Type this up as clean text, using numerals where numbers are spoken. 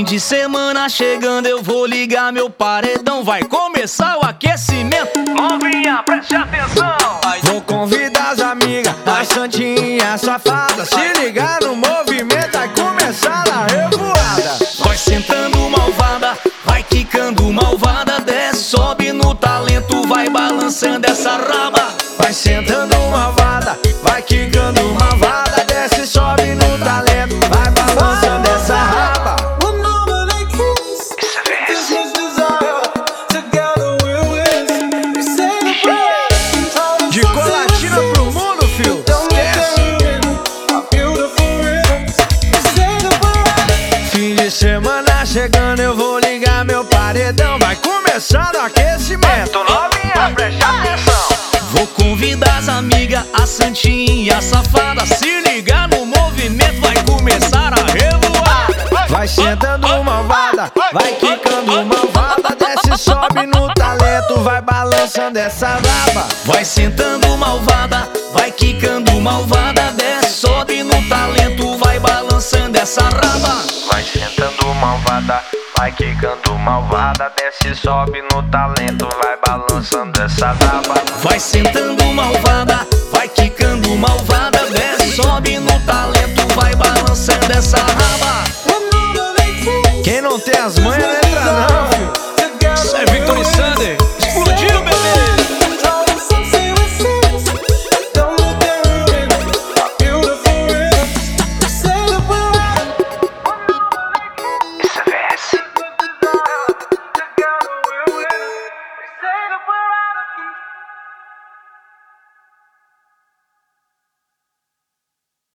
de semana chegando, eu vou ligar meu paredão. Vai começar o aquecimento. Novinha, preste atenção. Vou convidar as amigas, as santinhas safadas. Se ligar no movimento, vai começar a revoada. Vai sentando malvada, vai quicando malvada. Desce, sobe no talento, vai balançando essa raba. Vai sentando malvada, vai quicando malvada. Desce, sobe no talento, vai balançando essa raba. De Colatina pro mundo, fio. Fim de semana chegando, eu vou ligar meu paredão. Vai começar o aquecimento. Novinha, preste atenção. Vou convidar as amigas, a santinha, a safada. Se ligar no movimento, vai começar a revoar. Vai sentando malvada, vai quicando malvada. Desce, sobe no talento, vai balançando essa raba. Vai sentando malvada, vai quicando malvada. Desce, sobe no talento, vai balançando essa raba. Vai sentando malvada, vai quicando malvada. Desce, sobe no talento, vai balançando essa raba. Vai sentando malvada, vai quicando malvada. Desce, sobe no talento, vai balançando essa raba. Quem não tem as manhas, né?